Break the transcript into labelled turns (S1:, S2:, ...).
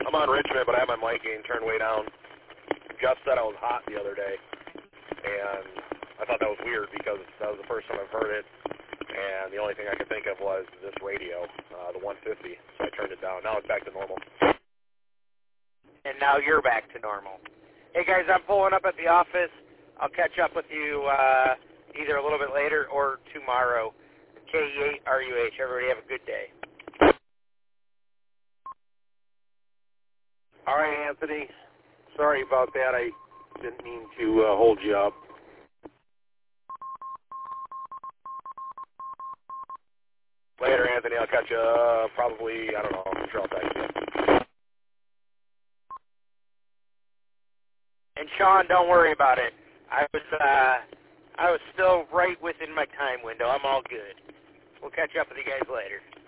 S1: I'm on Richmond, but I have my mic gain turned way down. Jeff said I was hot the other day, and I thought that was weird because that was the first time I've heard it, and the only thing I could think of was this radio, the 150, so I turned it down. Now it's back to normal.
S2: And now you're back to normal. Hey, guys, I'm pulling up at the office. I'll catch up with you either a little bit later or tomorrow. KE8RUH. Everybody have a good day.
S1: All right, Anthony. Sorry about that. I didn't mean to hold you up. Later, Anthony. I'll catch you probably, I don't know. I'm sure I'll text you.
S2: And Sean, don't worry about it. I was still right within my time window. I'm all good. We'll catch up with you guys later.